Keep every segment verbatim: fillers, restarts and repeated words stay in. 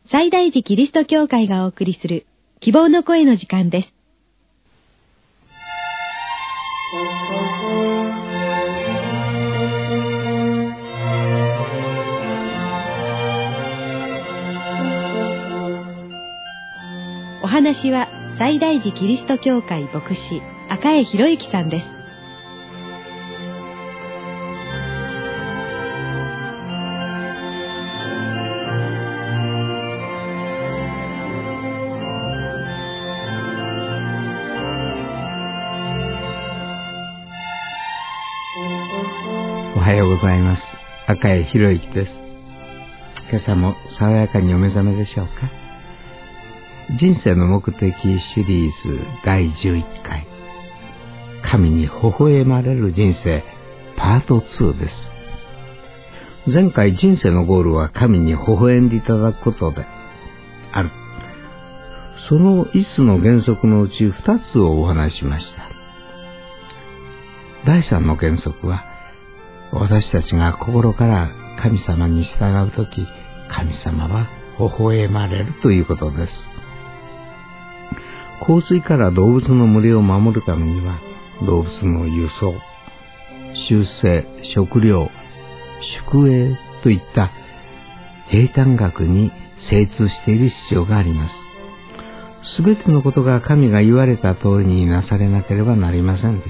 西大寺キリスト教会がお送りする希望の声の時間です。お話は西大寺キリスト教会牧師赤江博之さんです。 おはようございます。赤江博之です。今朝も爽やかにお目覚めでしょうか。人生の目的シリーズだいじゅういっかい、神に微笑まれる人生パートツーです。前回、人生のゴールは神に微笑んでいただくことである、そのいつつの原則のうちふたつをお話ししました。だいさんの原則は、私たちが心から神様に従うとき、神様は微笑まれるということです。洪水から動物の群れを守るためには、動物の輸送、習性、食料、宿営といった平坦学に精通している必要があります。すべてのことが神が言われた通りになされなければなりませんでした。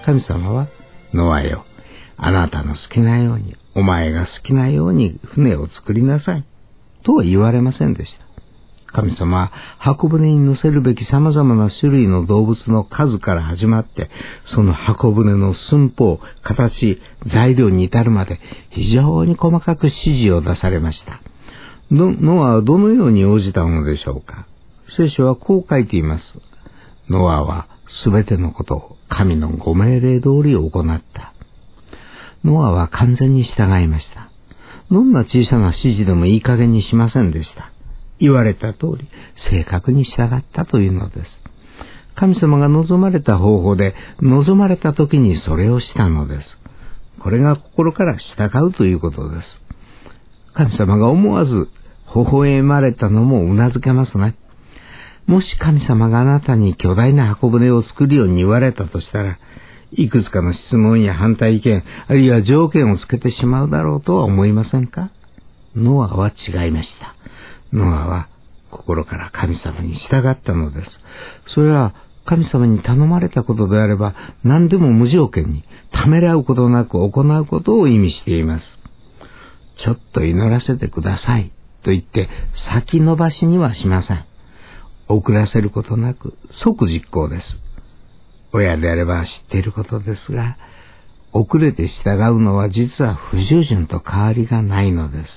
神様は、ノアよ、あなたの好きなように、お前が好きなように船を作りなさい、とは言われませんでした。神様は箱舟に乗せるべき様々な種類の動物の数から始まって、その箱舟の寸法、形、材料に至るまで非常に細かく指示を出されました。ノアはどのように応じたのでしょうか。聖書はこう書いています。ノアはすべてのことを神のご命令通り行った。ノアは完全に従いました。どんな小さな指示でもいい加減にしませんでした。言われた通り、正確に従ったというのです。神様が望まれた方法で、望まれた時にそれをしたのです。これが心から従うということです。神様が思わず微笑まれたのもうなずけますね。もし神様があなたに巨大な箱舟を作るように言われたとしたら、いくつかの質問や反対意見、あるいは条件をつけてしまうだろうとは思いませんか。ノアは違いました。ノアは心から神様に従ったのです。それは神様に頼まれたことであれば、何でも無条件にためらうことなく行うことを意味しています。ちょっと祈らせてくださいと言って先延ばしにはしません。遅らせることなく即実行です。親であれば知っていることですが、遅れて従うのは実は不従順と変わりがないのです。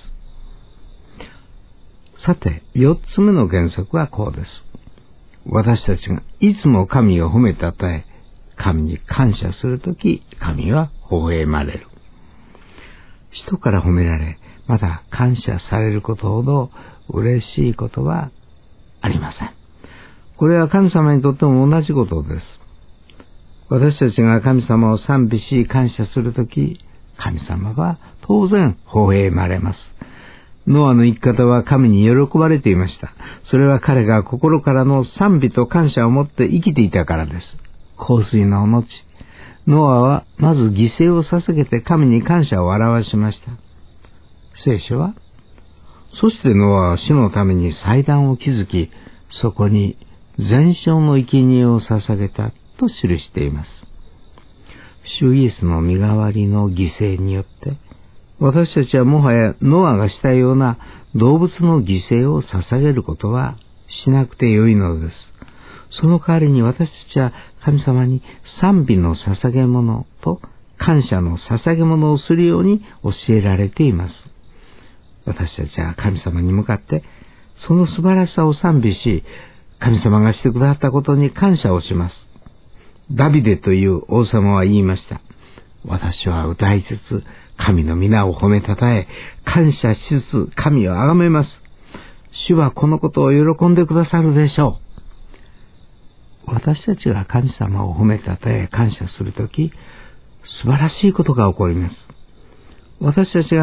さて、四つ目の原則はこうです。私たちがいつも神を褒めたたえ、神に感謝するとき、神は微笑まれる。人から褒められ、また感謝されることほど嬉しいことはありません。これは神様にとっても同じことです。私たちが神様を賛美し感謝するとき、神様は当然微笑まれます。ノアの生き方は神に喜ばれていました。それは彼が心からの賛美と感謝を持って生きていたからです。洪水の後、ノアはまず犠牲を捧げて神に感謝を表しました。聖書は、そしてノアは主のために祭壇を築き、そこに全焼の生贄を捧げたと記しています。主イエスの身代わりの犠牲によって、私たちはもはやノアがしたような動物の犠牲を捧げることはしなくてよいのです。その代わりに私たちは神様に賛美の捧げ物と感謝の捧げ物をするように教えられています。私たちは神様に向かってその素晴らしさを賛美し、神様がしてくださったことに感謝をします。ダビデという王様は言いました。私は歌いつつ神の皆を褒めたたえ、感謝しつつ神を崇めます。主はこのことを喜んでくださるでしょう。私たちが神様を褒めたたえ感謝するとき、素晴らしいことが起こります。私たちが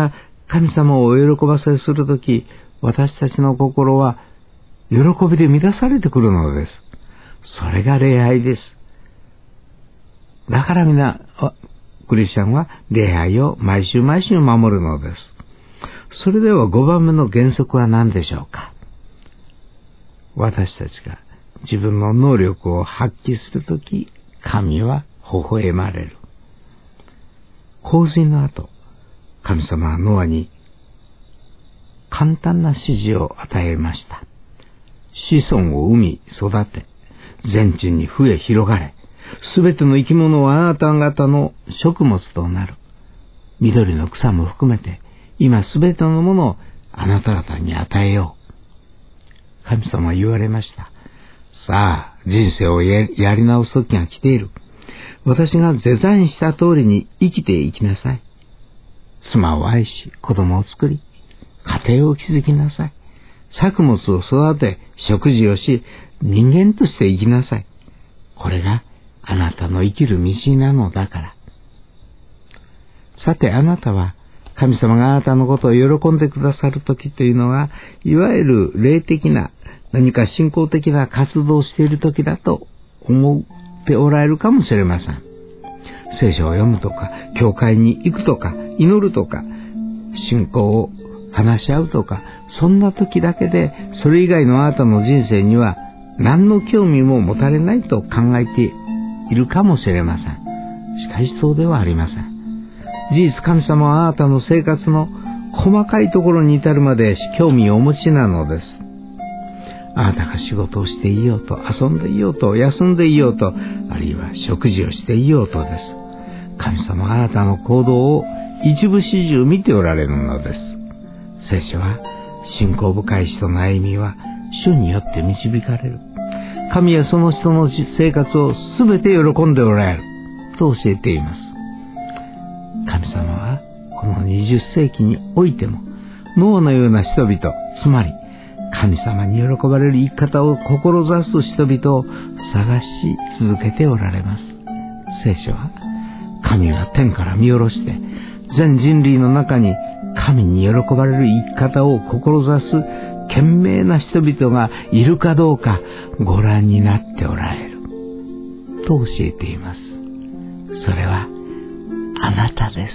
神様をお喜ばせするとき、私たちの心は喜びで満たされてくるのです。それが礼拝です。だから皆、クリスチャンは礼拝を毎週毎週守るのです。それではごばんめの原則は何でしょうか。私たちが自分の能力を発揮するとき、神は微笑まれる。洪水の後、神様はノアに簡単な指示を与えました。子孫を生み育て、全地に増え広がれ、すべての生き物はあなた方の食物となる。緑の草も含めて、今すべてのものをあなた方に与えよう。神様は言われました。さあ、人生を や, やり直す時が来ている。私がデザインした通りに生きていきなさい。妻を愛し、子供を作り、家庭を築きなさい。作物を育て、食事をし、人間として生きなさい。これがあなたの生きる道なのだから。さて、あなたは神様があなたのことを喜んでくださるときというのは、いわゆる霊的な何か信仰的な活動をしているときだと思っておられるかもしれません。聖書を読むとか、教会に行くとか、祈るとか、信仰を話し合うとか、そんな時だけで、それ以外のあなたの人生には何の興味も持たれないと考えているかもしれません。しかしそうではありません。事実、神様はあなたの生活の細かいところに至るまで興味をお持ちなのです。あなたが仕事をしていようと、遊んでいようと、休んでいようと、あるいは食事をしていようとです。神様はあなたの行動を一部始終見ておられるのです。聖書は、信仰深い人の歩みは主によって導かれる。神はその人の生活をすべて喜んでおられると教えています。神様はこのにじゅっ世紀においても、ノアのような人々、つまり神様に喜ばれる生き方を志す人々を探し続けておられます。聖書は、神は天から見下ろして全人類の中に神に喜ばれる生き方を志す賢明な人々がいるかどうかご覧になっておられると教えています。それはあなたです。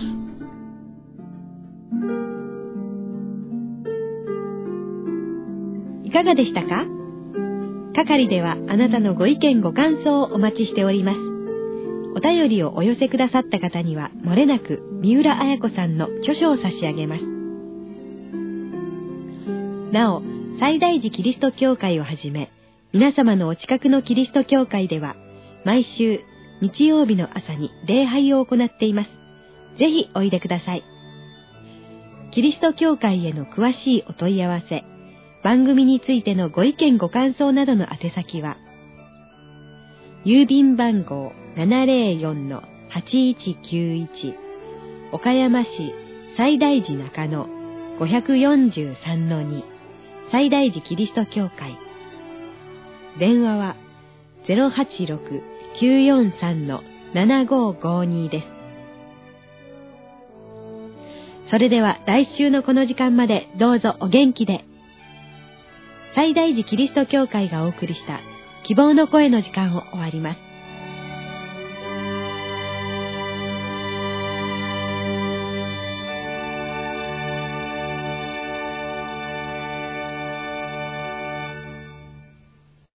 いかがでしたか？係ではあなたのご意見ご感想をお待ちしております。お便りをお寄せくださった方にはもれなく三浦綾子さんの著書を差し上げます。なお、西大寺キリスト教会をはじめ、皆様のお近くのキリスト教会では、毎週日曜日の朝に礼拝を行っています。ぜひおいでください。キリスト教会への詳しいお問い合わせ、番組についてのご意見ご感想などの宛先は、郵便番号 ななぜろよんのはちいちきゅういち 岡山市西大寺中野 ごよんさんのに 西大寺キリスト教会。電話は ゼロはちろく きゅうよんさん ななごごに です。それでは来週のこの時間までどうぞお元気で。西大寺キリスト教会がお送りした希望の声の時間を終わります。